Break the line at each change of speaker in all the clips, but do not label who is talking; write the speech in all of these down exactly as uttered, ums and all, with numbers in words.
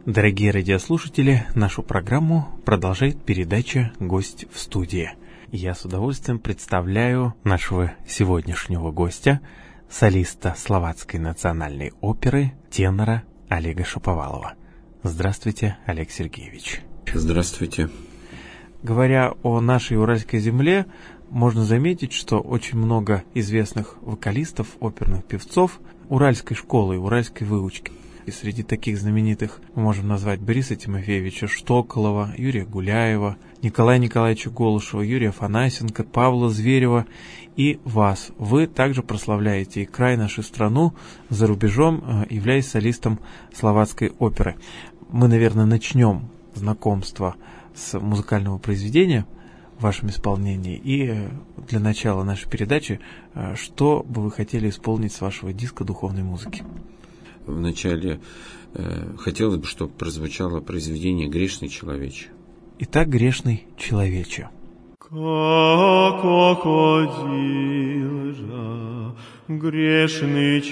Дорогие радиослушатели, нашу программу продолжает передача «Гость в студии». Я с удовольствием представляю нашего сегодняшнего гостя, солиста Словацкой национальной оперы, тенора Олега Шаповалова. Здравствуйте, Олег Сергеевич.
Здравствуйте.
Говоря о нашей уральской земле, можно заметить, что очень много известных вокалистов, оперных певцов уральской школы, уральской выучки. И среди таких знаменитых мы можем назвать Бориса Тимофеевича Штоколова, Юрия Гуляева, Николая Николаевича Голышева, Юрия Афанасенко, Павла Зверева и вас. Вы также прославляете и край, нашу страну за рубежом, являясь солистом словацкой оперы. Мы, наверное, начнем знакомство с музыкального произведения в вашем исполнении. И для начала нашей передачи, что бы вы хотели исполнить с вашего диска духовной музыки?
Вначале э, хотелось бы, чтобы прозвучало произведение «Грешный человече».
Итак, «Грешный человече».
Како ходил же грешный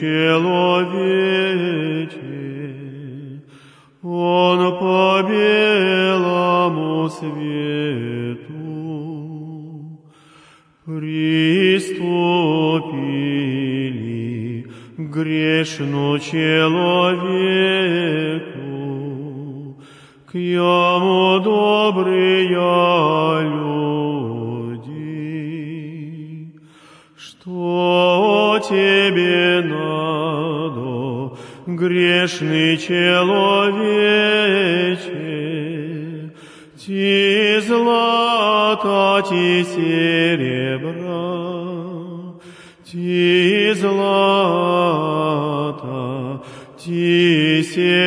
человече, он по белому свету приступили грешну человеку, к яму добрые люди. Что тебе надо, грешный человече? Ти злата, ти серебра, ти злата, ти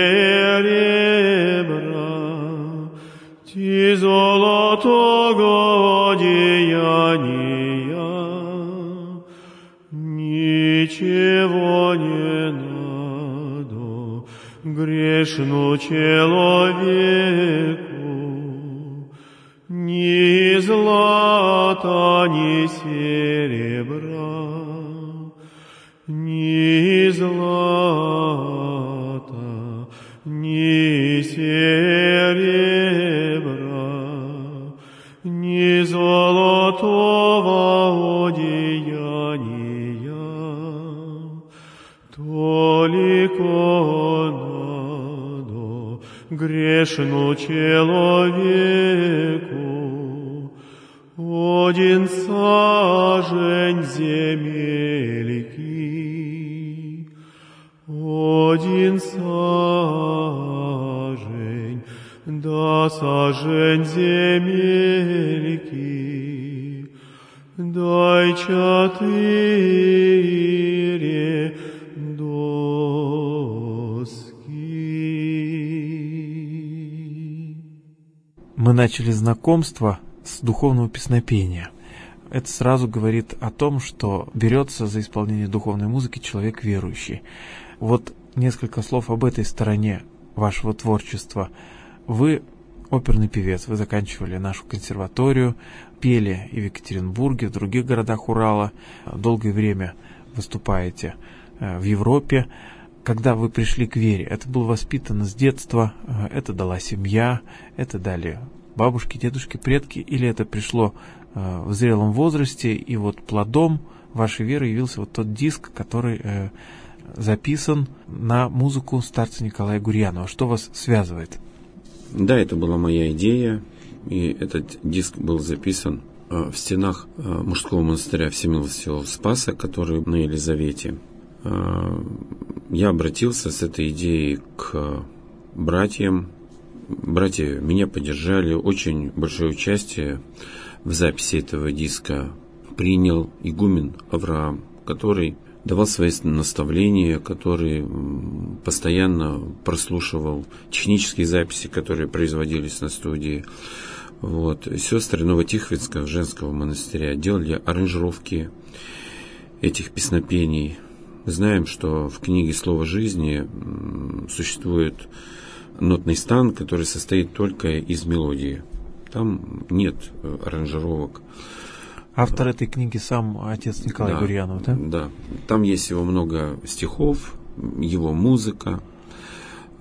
серебра, ти золотого деяния, ничего не надо грешному человеку, ни злата, ни серебра, ни злата, ни серебра, ни золотого одеяния, только надо грешному человеку один сажень земельки, один сажень, да сажень земельки, дай четыре доски.
Мы начали знакомство с духовного песнопения. Это сразу говорит о том, что берется за исполнение духовной музыки человек верующий. Вот несколько слов об этой стороне вашего творчества. Вы оперный певец, вы заканчивали нашу консерваторию, пели и в Екатеринбурге, в других городах Урала, долгое время выступаете в Европе. Когда вы пришли к вере, это было воспитано с детства, это дала семья, это дали бабушки, дедушки, предки, или это пришло э, в зрелом возрасте, и вот плодом вашей веры явился вот тот диск, который э, записан на музыку старца Николая Гурьянова. Что вас связывает?
Да, это была моя идея, и этот диск был записан э, в стенах э, мужского монастыря Всемилостивого Спаса, который на Елизавете. Э, я обратился с этой идеей к братьям. Братья меня поддержали, очень большое участие в записи этого диска принял игумен Авраам, который давал свои наставления, который постоянно прослушивал технические записи, которые производились на студии. Вот. Сестры Новотихвинского женского монастыря делали аранжировки этих песнопений. Мы знаем, что в книге «Слово жизни» существует нотный стан, который состоит только из мелодии. Там нет аранжировок.
Автор этой книги сам отец Николай
да,
Гурьянов, да?
Да. Там есть его много стихов, его музыка.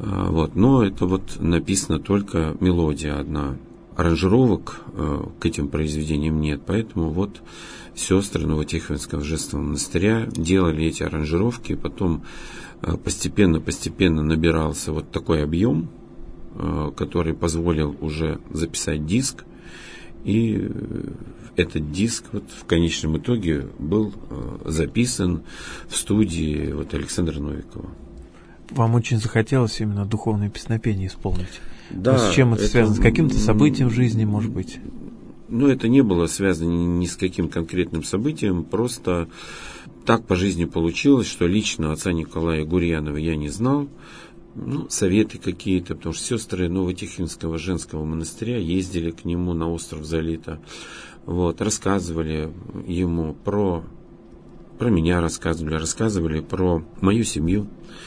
Вот. Но это вот написано только мелодия одна. Аранжировок к этим произведениям нет, поэтому вот сестры Новотихвинского женского монастыря делали эти аранжировки, и потом постепенно-постепенно набирался вот такой объем, который позволил уже записать диск, и этот диск вот в конечном итоге был записан в студии вот Александра Новикова.
Вам очень захотелось именно духовное песнопение исполнить?
Да.
Но с чем это, это связано? С каким-то событием в жизни, может быть?
Ну, это не было связано ни с каким конкретным событием, просто так по жизни получилось, что лично отца Николая Гурьянова я не знал. Ну, советы какие-то, потому что сестры Новотихвинского женского монастыря ездили к нему на остров Залита, вот, рассказывали ему про, про меня, рассказывали, рассказывали про мою семью.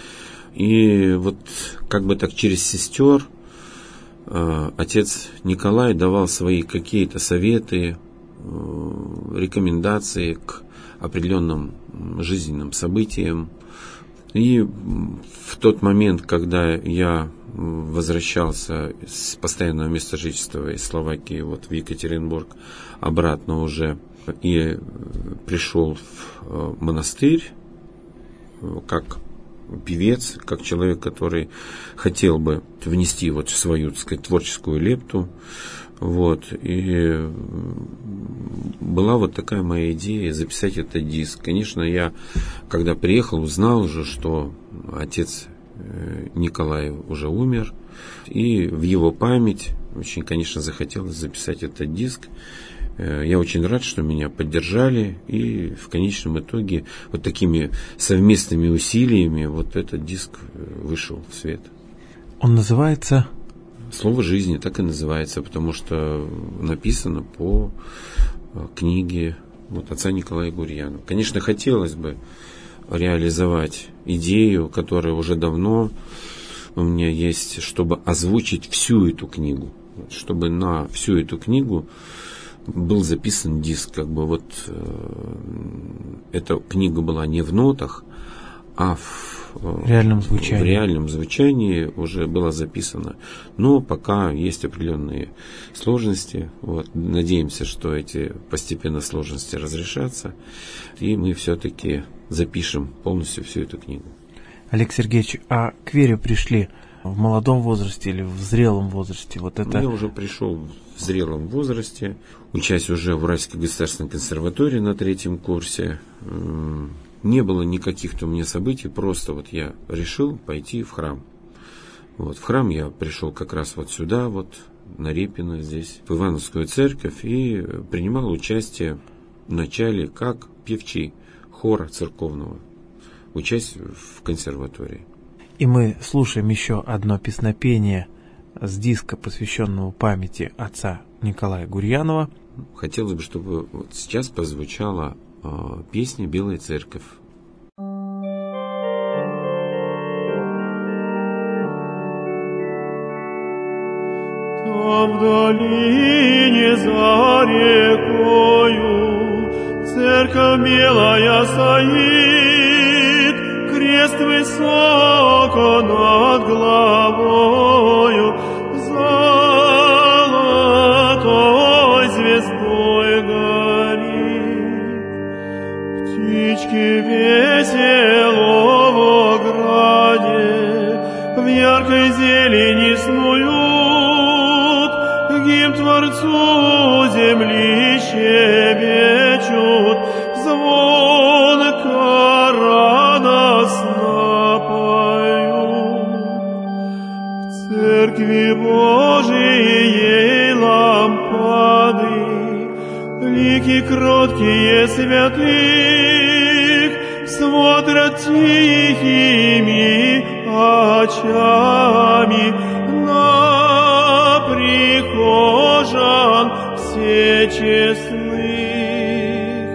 И вот как бы так через сестер э, отец Николай давал свои какие-то советы, э, рекомендации к определенным жизненным событиям. И в тот момент, когда я возвращался с постоянного места жительства из Словакии вот в Екатеринбург обратно уже и пришел в монастырь как певец, как человек, который хотел бы внести вот свою, так сказать, творческую лепту. Вот. И была вот такая моя идея записать этот диск. Конечно, я, когда приехал, узнал уже, что отец Николай уже умер. И в его память очень, конечно, захотелось записать этот диск. Я очень рад, что меня поддержали, и в конечном итоге вот такими совместными усилиями вот этот диск вышел в свет.
Он называется?
«Слово жизни», так и называется, потому что написано по книге вот, отца Николая Гурьянова. Конечно, хотелось бы реализовать идею, которая уже давно у меня есть, чтобы озвучить всю эту книгу, чтобы на всю эту книгу был записан диск, как бы вот э, эта книга была не в нотах, а в,
в, реальном звучании.
в реальном звучании уже была записана. Но пока есть определенные сложности. Вот, надеемся, что эти постепенно сложности разрешатся, и мы все-таки запишем полностью всю эту книгу.
Олег Сергеевич, а к вере пришли в молодом возрасте или в зрелом возрасте? Вот это...
Я уже пришел в зрелом возрасте, учась уже в Уральской государственной консерватории на третьем курсе. Не было никаких у меня событий, просто вот я решил пойти в храм. Вот, в храм я пришел как раз вот сюда, вот на Репино здесь, в Ивановскую церковь, и принимал участие в начале как певчий хора церковного, учась в консерватории.
И мы слушаем еще одно песнопение с диска, посвященного памяти отца Николая Гурьянова.
Хотелось бы, чтобы вот сейчас прозвучала э, песня «Белая церковь».
Там в долине за рекою церковь белая стоит, крест высоко над головою, золотой звездой горит. Птички весело в ограде, в яркой зелени снуют, гимн Творцу земли щебечут, звонко радостно поют. В церкви Божией лампады, лики кроткие святых, смотрят тихими очами на прихожан всечестных.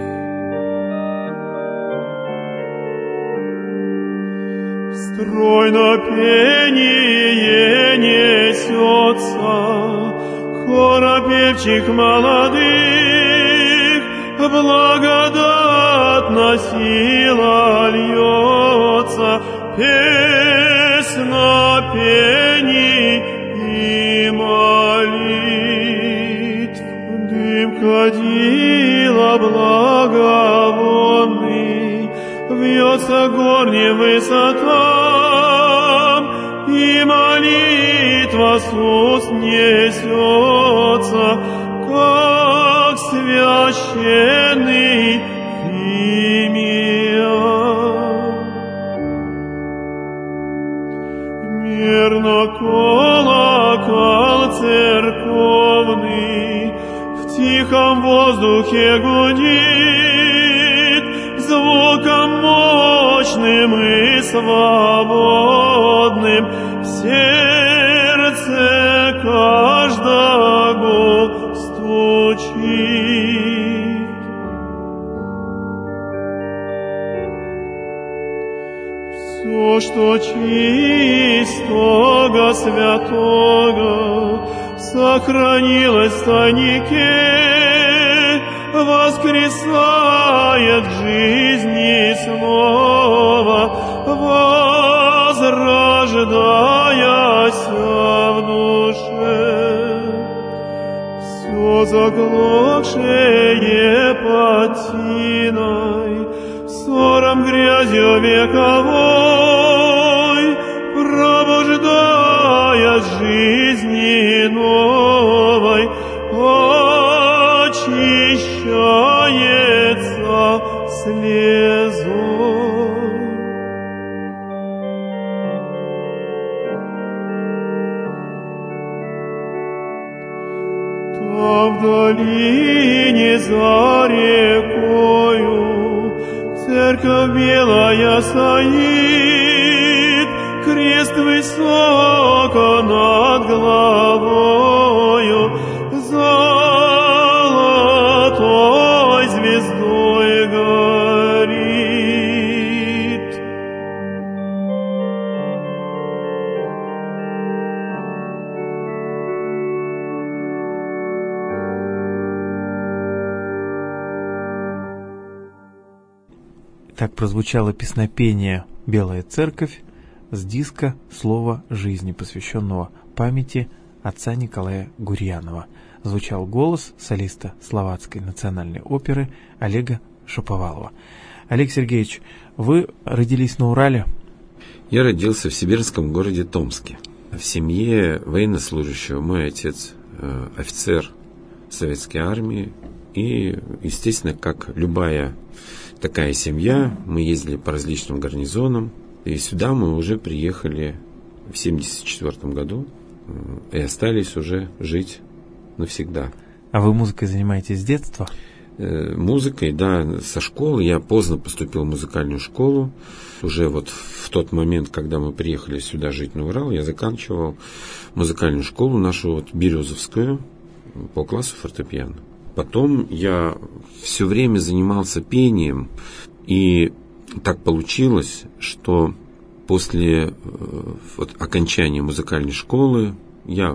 Стройно пение несется хора певчих молодых, благодатна сила льется, песнопение и молитв. Дым кадила благовонный вьется горним высотам, и молитва с уст несется, как священный химия. Мерно колокол церковный в тихом воздухе гудит, звуком мощным и свободным в сердце каждого стучит. Все, что чистого, святого, сохранилось в тайнике, воскресает в жизни снова, возрождаясь в душе. Все заглохшее под тиной, ссором грязью вековой, пробуждаясь жизни новой, очищается слезой. Там в долине за рекою церковь белая стоит, крест высоко над головою, золотой звездой горит.
Так прозвучало песнопение «Белая церковь» с диска «Слово жизни», посвященного памяти отца Николая Гурьянова. Звучал голос солиста Словацкой национальной оперы Олега Шаповалова. Олег Сергеевич, вы родились на Урале?
Я родился в сибирском городе Томске, в семье военнослужащего. Мой отец э, офицер советской армии. И, естественно, как любая такая семья, мы ездили по различным гарнизонам. И сюда мы уже приехали в семьдесят четвёртом году и остались уже жить навсегда.
А вы музыкой занимаетесь с детства?
Э, музыкой, да, со школы. Я поздно поступил в музыкальную школу. Уже вот в тот момент, когда мы приехали сюда жить на Урал, я заканчивал музыкальную школу нашу вот Березовскую по классу фортепиано. Потом я все время занимался пением, и так получилось, что после вот, окончания музыкальной школы я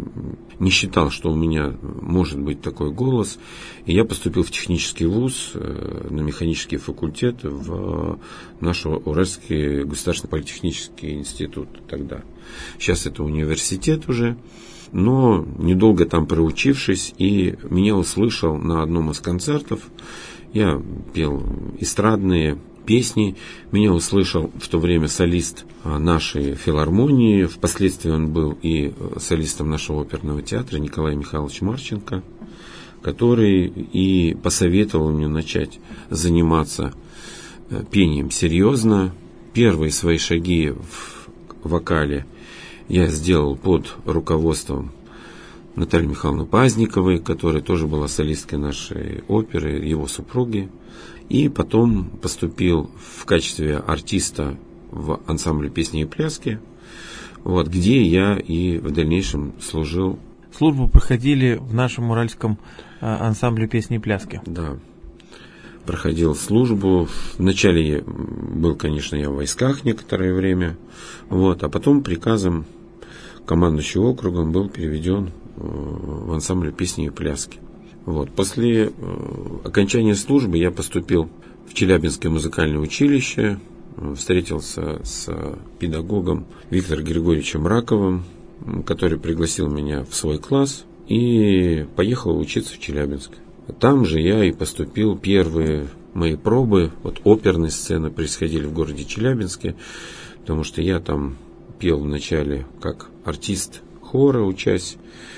не считал, что у меня может быть такой голос, и я поступил в технический вуз, на механический факультет в наш Уральский государственный политехнический институт тогда. Сейчас это университет уже. Но недолго там проучившись, и меня услышал на одном из концертов, я пел эстрадные песни, меня услышал в то время солист нашей филармонии, впоследствии он был и солистом нашего оперного театра Николай Михайлович Марченко, который и посоветовал мне начать заниматься пением серьезно. Первые свои шаги в вокале я сделал под руководством Натальи Михайловны Пазниковой, которая тоже была солисткой нашей оперы, его супруги. И потом поступил в качестве артиста в ансамбле песни и пляски, вот, где я и в дальнейшем служил.
Службу проходили в нашем уральском ансамбле песни и пляски.
Да, проходил службу. Вначале был, конечно, я в войсках некоторое время, вот, а потом приказом командующего округом был переведен в ансамбль песни и пляски. Вот. После окончания службы я поступил в Челябинское музыкальное училище, встретился с педагогом Виктором Григорьевичем Раковым, который пригласил меня в свой класс и поехал учиться в Челябинск. Там же я и поступил. Первые мои пробы вот оперной сцены происходили в городе Челябинске, потому что я там пел вначале как артист хора, учась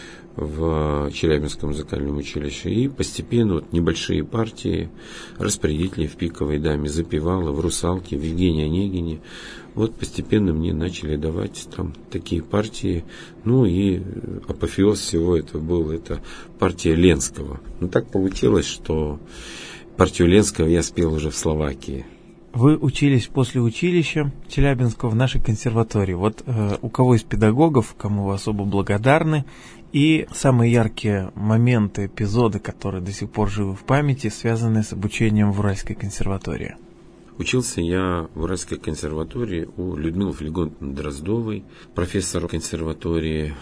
в Челябинском музыкальном училище, и постепенно вот небольшие партии распорядителей в «Пиковой даме», запевала в «Русалке», в «Евгении Онегине». Вот постепенно мне начали давать там такие партии. Ну и апофеоз всего этого был это партия Ленского. Но так получилось, что партию Ленского я спел уже в Словакии.
Вы учились после училища Челябинского в нашей консерватории. Вот э, у кого из педагогов, кому вы особо благодарны, и самые яркие моменты, эпизоды, которые до сих пор живы в памяти, связанные с обучением в Уральской консерватории?
Учился я в Уральской консерватории у Людмилы Флегонтовны Дроздовой, профессора консерватории.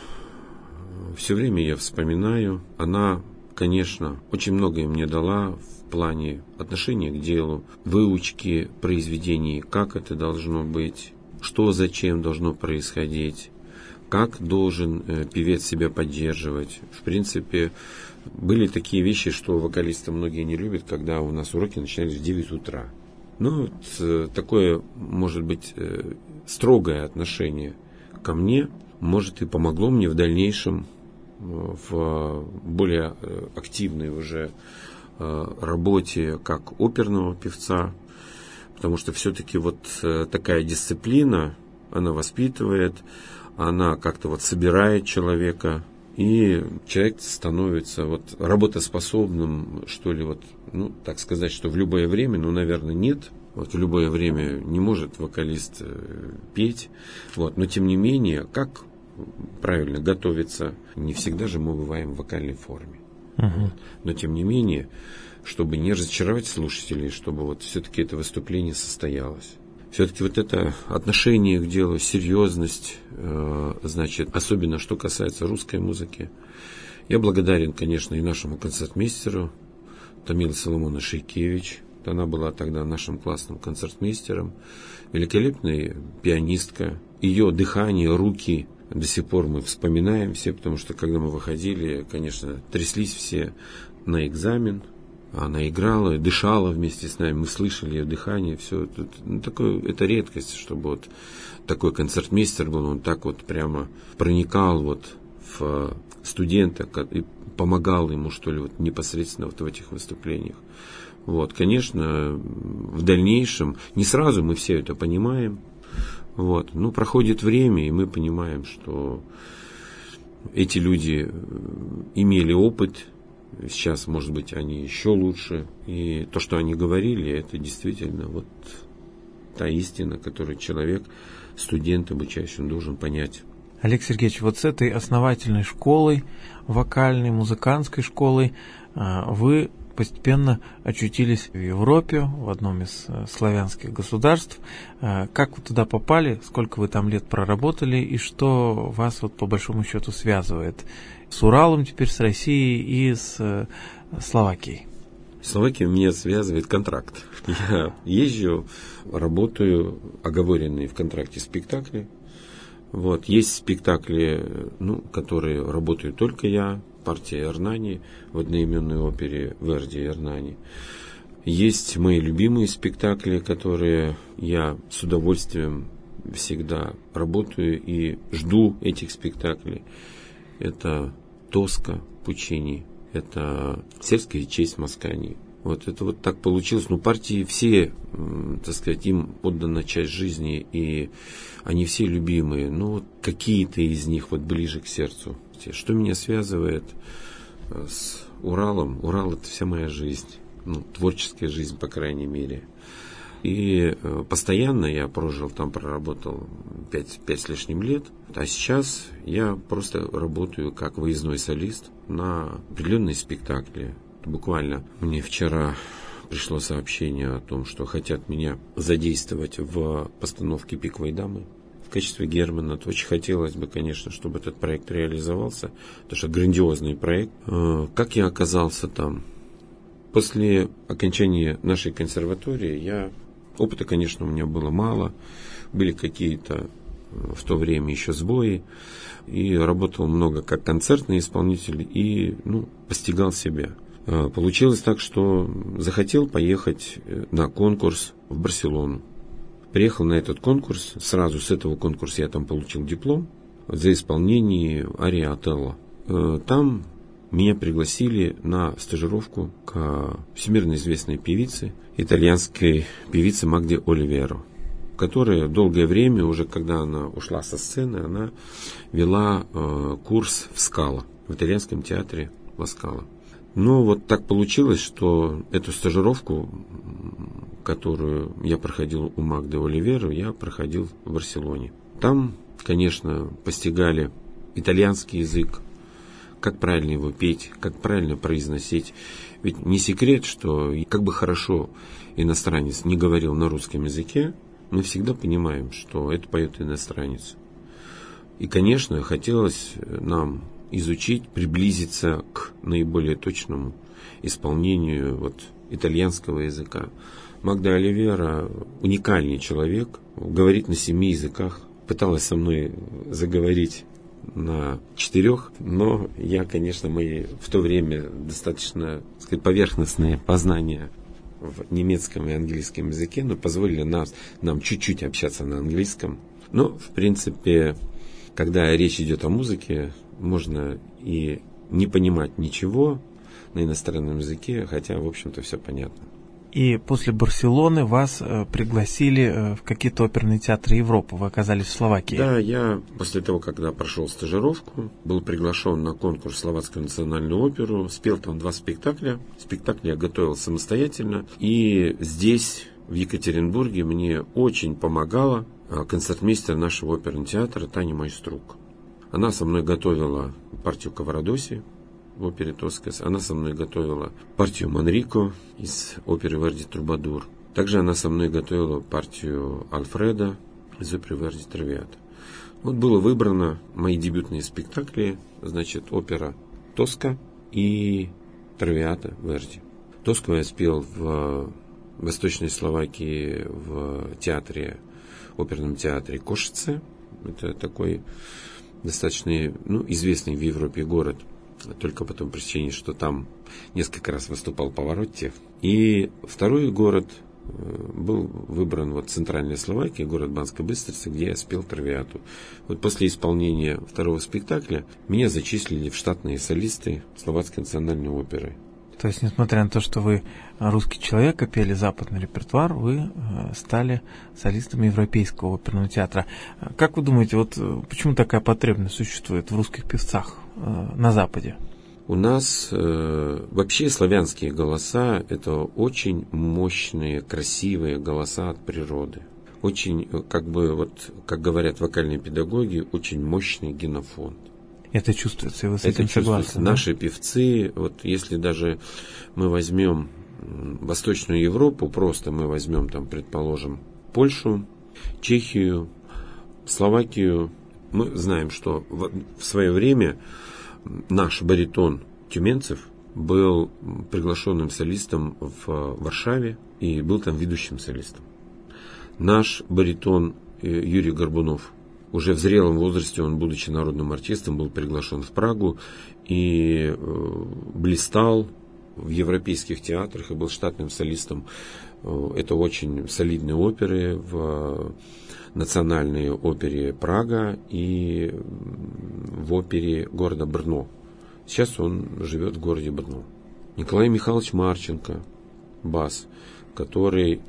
Все время я вспоминаю. Она, конечно, очень многое мне дала в плане отношения к делу, выучки произведений, как это должно быть, что зачем должно происходить, как должен э, певец себя поддерживать. В принципе, были такие вещи, что вокалисты многие не любят, когда у нас уроки начинались в девять утра. Ну, вот, э, такое, может быть, э, строгое отношение ко мне, может, и помогло мне в дальнейшем э, в более э, активной уже э, работе как оперного певца, потому что все-таки вот э, такая дисциплина, она воспитывает, она как-то вот собирает человека, и человек становится вот работоспособным, что ли, вот, ну, так сказать, что в любое время, ну, наверное, нет. Вот в любое время не может вокалист э, петь. Вот, но тем не менее, как правильно готовиться, не всегда же мы бываем в вокальной форме. Uh-huh. Вот. Но тем не менее, чтобы не разочаровать слушателей, чтобы вот все-таки это выступление состоялось. Все-таки вот это отношение к делу, серьезность, э, значит, особенно что касается русской музыки. Я благодарен, конечно, и нашему концертмейстеру Тамиле Соломоновне Шейкевич. Она была тогда нашим классным концертмейстером. Великолепная пианистка. Ее дыхание, руки до сих пор мы вспоминаем все, потому что когда мы выходили, конечно, тряслись все на экзамен. Она играла, дышала вместе с нами, мы слышали ее дыхание, все. Это, ну, такое, это редкость, чтобы вот такой концертмейстер был, он так вот прямо проникал вот в студента и помогал ему, что ли, вот непосредственно вот в этих выступлениях. Вот, конечно, в дальнейшем, не сразу мы все это понимаем, вот, но проходит время, и мы понимаем, что эти люди имели опыт. Сейчас, может быть, они еще лучше. И то, что они говорили, это действительно вот та истина, которую человек, студент, обучающий, он должен понять.
Олег Сергеевич, вот с этой основательной школой, вокальной, музыкантской школой, вы постепенно очутились в Европе, в одном из славянских государств. Как вы туда попали, сколько вы там лет проработали, и что вас вот по большому счету связывает с Уралом, теперь с Россией и с Словакией?
Словакия меня связывает контракт. Я езжу, работаю, оговоренные в контракте спектакли. Вот. Есть спектакли, ну, которые работаю только я, партия Эрнани в одноименной опере Верди Эрнани. Есть мои любимые спектакли, которые я с удовольствием всегда работаю и жду этих спектаклей. Это Тоска Пучини, это Сельская честь Маскани. Вот это вот так получилось. Ну, партии все, так сказать, им отдана часть жизни, и они все любимые. Но вот какие-то из них вот ближе к сердцу. Что меня связывает с Уралом? Урал — это вся моя жизнь. Ну, творческая жизнь, по крайней мере. И постоянно я прожил там, проработал пять, пять с лишним лет. А сейчас я просто работаю как выездной солист на определенные спектакли. Буквально мне вчера пришло сообщение о том, что хотят меня задействовать в постановке «Пиковой дамы» в качестве Германа. То очень хотелось бы, конечно, чтобы этот проект реализовался, потому что грандиозный проект. Как я оказался там? После окончания нашей консерватории я... Опыта, конечно, у меня было мало. Были какие-то в то время еще сбои, и работал много как концертный исполнитель, и ну, постигал себя. Получилось так, что захотел поехать на конкурс в Барселону. Приехал на этот конкурс, сразу с этого конкурса я там получил диплом за исполнение арии Отелло. Там меня пригласили на стажировку к всемирно известной певице, итальянской певице Магде Оливеро, которая долгое время, уже когда она ушла со сцены, она вела э, курс в Скала, в итальянском театре Ла Скала. Но вот так получилось, что эту стажировку, которую я проходил у Магды Оливеро, я проходил в Барселоне. Там, конечно, постигали итальянский язык, как правильно его петь, как правильно произносить. Ведь не секрет, что как бы хорошо иностранец не говорил на русском языке, мы всегда понимаем, что это поет иностранец. И, конечно, хотелось нам изучить, приблизиться к наиболее точному исполнению вот, итальянского языка. Магда Оливеро уникальный человек, говорит на семи языках, пыталась со мной заговорить на четырех, но я, конечно, мои в то время достаточно, так сказать, поверхностные познания в немецком и английском языке, но позволили нас, нам чуть-чуть общаться на английском. Но, в принципе, когда речь идет о музыке, можно и не понимать ничего на иностранном языке, хотя, в общем-то, все понятно.
И после Барселоны вас э, пригласили э, в какие-то оперные театры Европы. Вы оказались в Словакии.
Да, я после того, когда прошел стажировку, был приглашен на конкурс Словацкую национальную оперу, спел там два спектакля. Спектакли я готовил самостоятельно. И здесь, в Екатеринбурге, мне очень помогала концертмейстер нашего оперного театра Таня Майструк. Она со мной готовила партию Каварадоси в опере Тоскас. Она со мной готовила партию Манрико из оперы Верди Трубадур. Также она со мной готовила партию Альфреда из оперы Верди Травиата. Вот было выбрано мои дебютные спектакли, значит, опера Тоска и Травиата Верди. Тоску я спел в Восточной Словакии в театре, оперном театре Кошице. Это такой достаточно ну, известный в Европе город. Только по той причине, что там несколько раз выступал Паваротти. И второй город был выбран вот центральная Словакия, город Банская Быстрица, где я спел Травиату. Вот после исполнения второго спектакля меня зачислили в штатные солисты Словацкой национальной оперы.
То есть, несмотря на то, что вы русский человек, и пели западный репертуар, вы стали солистом Европейского оперного театра. Как вы думаете, вот почему такая потребность существует в русских певцах на Западе?
У нас э, вообще славянские голоса – это очень мощные, красивые голоса от природы. Очень, как бы, вот, как говорят вокальные педагоги, очень мощный генофонд.
Это чувствуется, и вы с
Это
этим согласны? Да?
Наши певцы, вот если даже мы возьмем Восточную Европу, просто мы возьмем там, предположим, Польшу, Чехию, Словакию, мы знаем, что в, в свое время наш баритон Тюменцев был приглашенным солистом в Варшаве и был там ведущим солистом. Наш баритон Юрий Горбунов уже в зрелом возрасте, он, будучи народным артистом, был приглашен в Прагу и блистал в европейских театрах и был штатным солистом. Это очень солидные оперы в национальной опере Прага и в опере города Брно. Сейчас он живет в городе Брно. Николай Михайлович Марченко, бас, который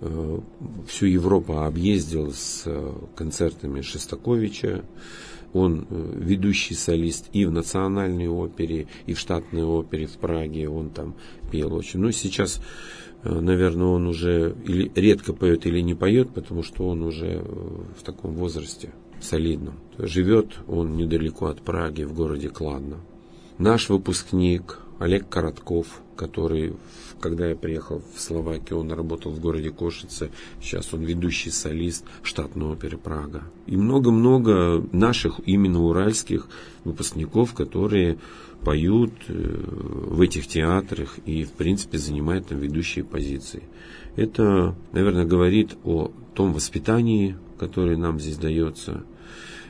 всю Европу объездил с концертами Шостаковича. Он ведущий солист и в национальной опере, и в штатной опере в Праге. Он там пел очень. Но сейчас, наверное, он уже или редко поет, или не поет, потому что он уже в таком возрасте солидном. Живет он недалеко от Праги, в городе Кладно. Наш выпускник Олег Коротков, который, когда я приехал в Словакию, он работал в городе Кошице, сейчас он ведущий солист штатной оперы Прага. И много-много наших, именно уральских выпускников, которые поют в этих театрах и, в принципе, занимают там ведущие позиции. Это, наверное, говорит о том воспитании, которое нам здесь дается,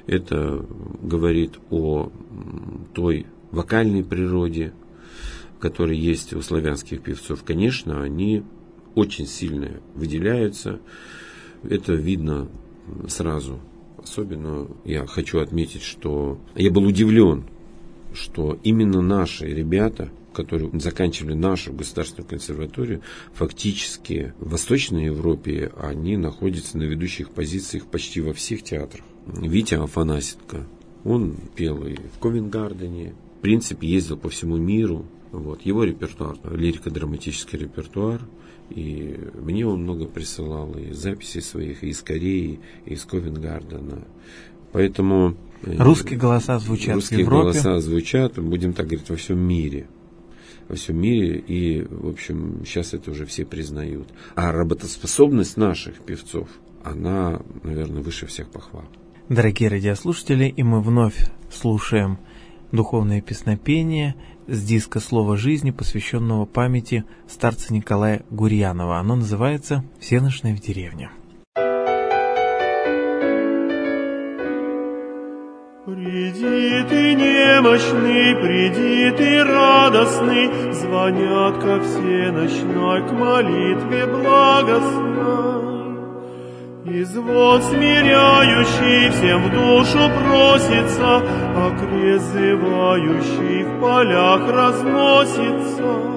Это говорит о той вокальной природе, которая есть у славянских певцов. Конечно, они очень сильно выделяются. Это видно сразу. Особенно я хочу отметить, что я был удивлен, что именно наши ребята, которые заканчивали нашу государственную консерваторию, фактически в Восточной Европе они находятся на ведущих позициях почти во всех театрах. Витя Афанасенко, он пел и в Ковенгардене, в принципе, ездил по всему миру. Вот. Его репертуар, лирико-драматический репертуар, и мне он много присылал и записей своих, и из Кореи, и из Ковенгардена. Поэтому
русские голоса звучат
русские
в Европе.
голоса звучат, будем так говорить, во всем мире. Во всем мире, и, в общем, сейчас это уже все признают. А работоспособность наших певцов, она, наверное, выше всех похвал.
Дорогие радиослушатели, и мы вновь слушаем духовное песнопение с диска «Слово жизни», посвященного памяти старца Николая Гурьянова. Оно называется «Всенощная в деревне».
Приди ты немощный, приди ты радостный, звонят ко всенощной к молитве благостной. И звон смиряющий всем в душу просится, а крест зывающий в полях разносится.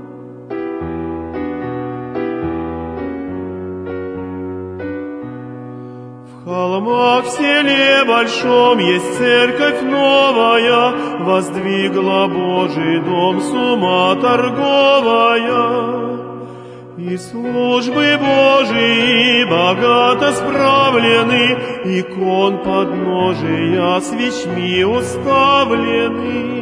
В холмах в селе большом есть церковь новая, воздвигла Божий дом с ума торговая. И службы Божии богато справлены, икон подножия свечми уставлены.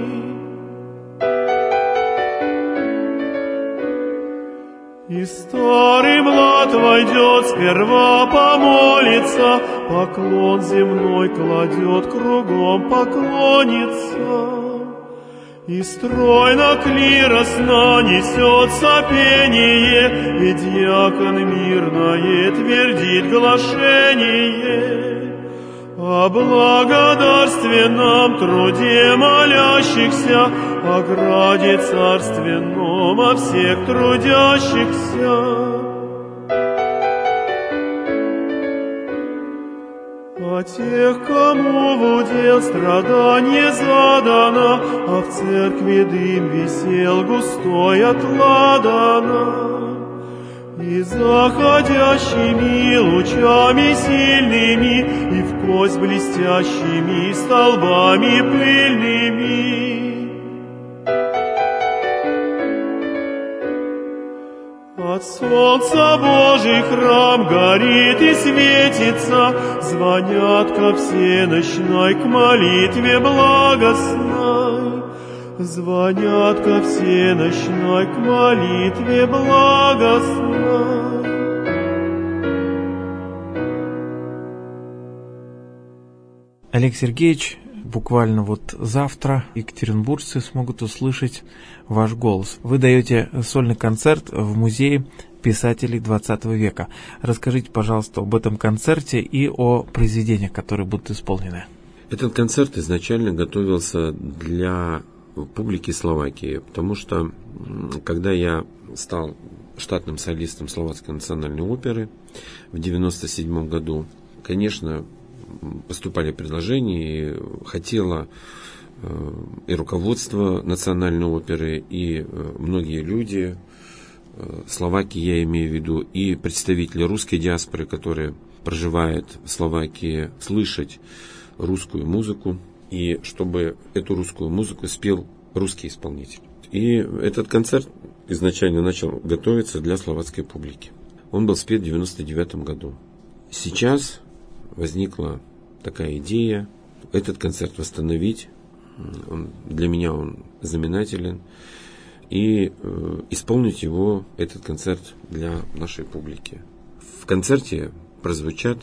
И старый млад войдет, сперва помолится, поклон земной кладет, кругом поклонится. И стройно клиросно несет сопение, и дьякон мирное твердит глашение. О благодарственном труде молящихся, о граде царственном, о всех трудящихся. О тех, кому в удел страдание задано, а в церкви дым висел густой от ладана. И заходящими лучами сильными, и в кость блестящими столбами пыльными. От солнца Божий храм горит и светится, звонят ко всенощной к молитве благостной. Звонят ко всенощной к молитве благостной.
Олег Сергеевич, буквально вот завтра екатеринбуржцы смогут услышать ваш голос. Вы даете сольный концерт в Музее писателей двадцатого века. Расскажите, пожалуйста, об этом концерте и о произведениях, которые будут исполнены.
Этот концерт изначально готовился для публики Словакии, потому что когда я стал штатным солистом Словацкой национальной оперы в девяносто седьмом году, конечно, поступали предложения, и хотело и руководство национальной оперы, и многие люди, Словакии я имею в виду, и представители русской диаспоры, которые проживают в Словакии, слышать русскую музыку, и чтобы эту русскую музыку спел русский исполнитель. И этот концерт изначально начал готовиться для словацкой публики. Он был спет в девяносто девятом году. Сейчас возникла такая идея этот концерт восстановить. Он, для меня он знаменателен. И э, исполнить его, этот концерт, для нашей публики. В концерте прозвучат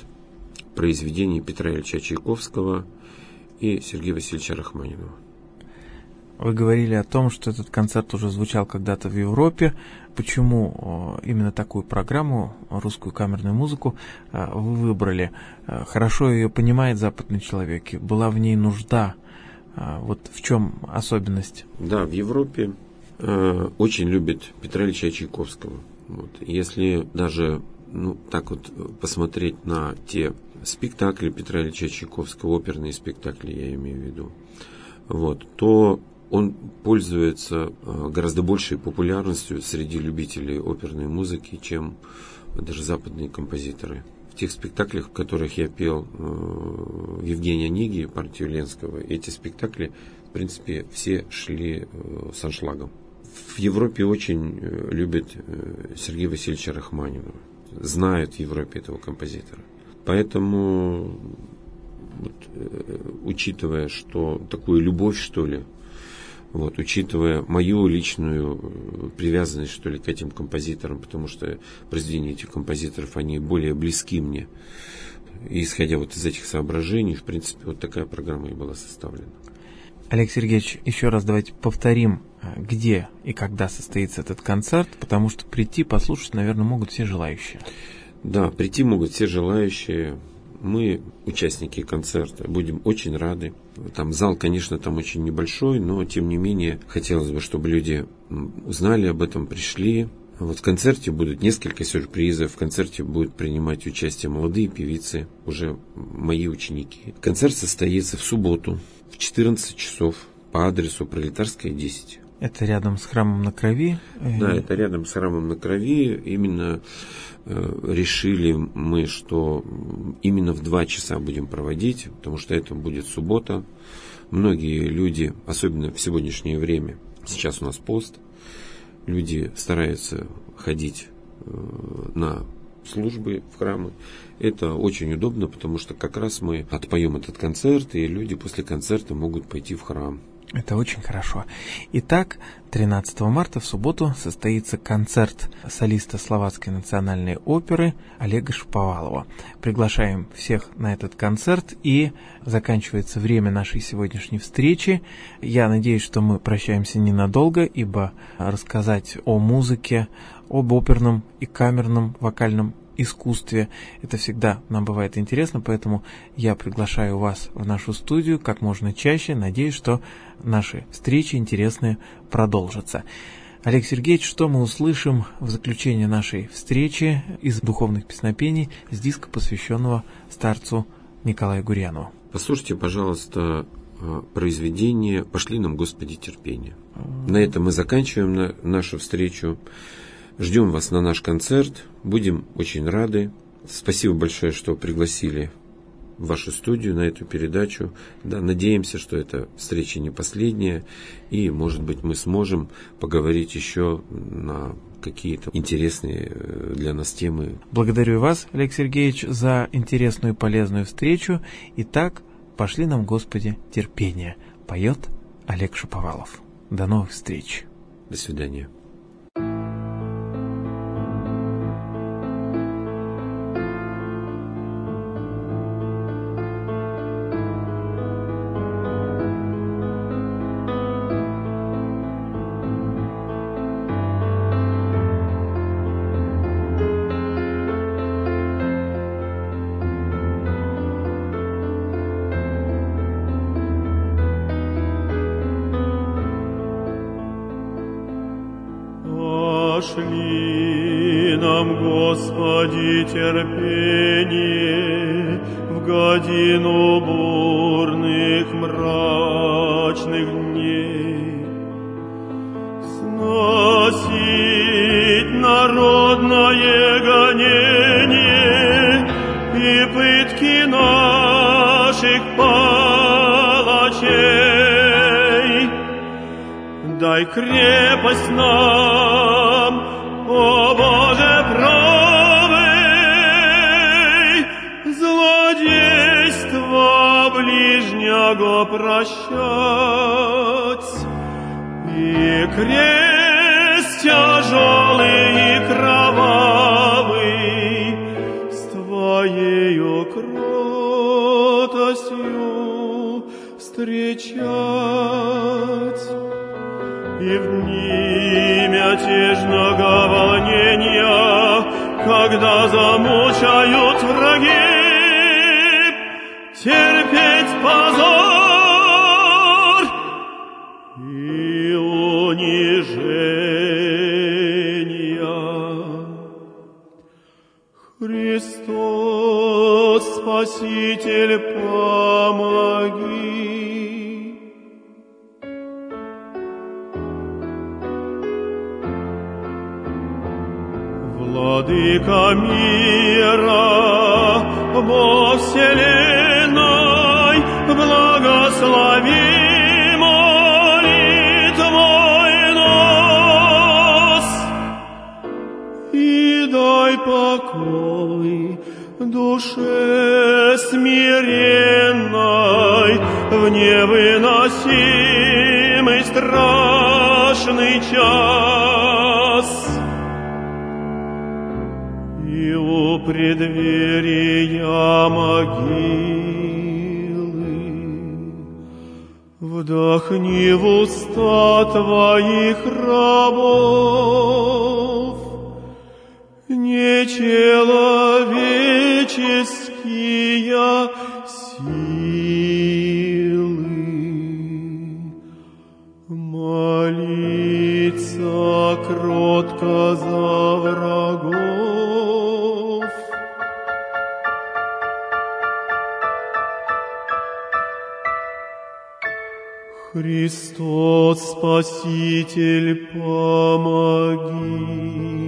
произведения Петра Ильича Чайковского и Сергея Васильевича Рахманинова.
Вы говорили о том, что этот концерт уже звучал когда-то в Европе. Почему именно такую программу, русскую камерную музыку, вы выбрали? Хорошо ее понимает западный человек, была в ней нужда. Вот в чем особенность?
Да, в Европе э, очень любят Петра Ильича Чайковского. Вот. Если даже ну, так вот посмотреть на те спектакли Петра Ильича Чайковского, оперные спектакли, я имею в виду, вот, то он пользуется гораздо большей популярностью среди любителей оперной музыки, чем даже западные композиторы. В тех спектаклях, в которых я пел э, Евгения Онегина, партию Ленского, эти спектакли, в принципе, все шли э, с аншлагом. В Европе очень э, любят э, Сергея Васильевича Рахманинова, знают в Европе этого композитора. Поэтому, вот, э, учитывая, что такую любовь, что ли, вот, учитывая мою личную привязанность, что ли, к этим композиторам, потому что произведения этих композиторов, они более близки мне. И исходя вот из этих соображений, в принципе, вот такая программа и была составлена.
Олег Сергеевич, еще раз давайте повторим, где и когда состоится этот концерт, потому что прийти, послушать, наверное, могут все желающие.
Да, прийти могут все желающие. Мы, участники концерта, будем очень рады. Там зал, конечно, там очень небольшой, но тем не менее хотелось бы, чтобы люди узнали об этом, пришли. Вот в концерте будут несколько сюрпризов. В концерте будут принимать участие молодые певицы, уже мои ученики. Концерт состоится в субботу в четырнадцать часов по адресу Пролетарская, десять.
Это рядом с храмом на Крови?
Да, это рядом с храмом на Крови. Именно э, решили мы, что именно в два часа будем проводить, потому что это будет суббота. Многие люди, особенно в сегодняшнее время, сейчас у нас пост, люди стараются ходить э, на службы в храмы. Это очень удобно, потому что как раз мы отпоем этот концерт, и люди после концерта могут пойти в храм.
Это очень хорошо. Итак, тринадцатого марта в субботу состоится концерт солиста Словацкой национальной оперы Олега Шаповалова. Приглашаем всех на этот концерт, и заканчивается время нашей сегодняшней встречи. Я надеюсь, что мы прощаемся ненадолго, ибо рассказать о музыке, об оперном и камерном вокальном искусстве. Это всегда нам бывает интересно, поэтому я приглашаю вас в нашу студию как можно чаще. Надеюсь, что наши встречи интересные продолжатся. Олег Сергеевич, что мы услышим в заключение нашей встречи из духовных песнопений с диска, посвященного старцу Николаю Гурьянову?
Послушайте, пожалуйста, произведение «Пошли нам, Господи, терпение». На этом мы заканчиваем нашу встречу. Ждем вас на наш концерт. Будем очень рады. Спасибо большое, что пригласили в вашу студию на эту передачу. Да, надеемся, что эта встреча не последняя. И, может быть, мы сможем поговорить еще на какие-то интересные для нас темы.
Благодарю вас, Олег Сергеевич, за интересную и полезную встречу. Итак, «Пошли нам, Господи, терпение», поет Олег Шаповалов. До новых встреч.
До свидания.
Пошли нам, Господи, терпение в годину бурных мрачных дней. Сносить народное гонение и пытки наших палачей. Дай крепость нам, о Боже правый, злодейство ближнего прощать, и крест тяжелый и кровавый с Твоею кротостью встречать. И в дни мятежного волнения, когда замучают враги, терпеть позор и унижения. Христос, Спаситель, помоги. Владыка мира, Бог вселенной, благослови молитвой нас и дай покой душе смиренной в невыносимый страшный час. И у преддверия могилы вдохни в уста твоих рабов нечеловеческие силы. Молиться кротко за врагов. Христос, Спаситель, помоги.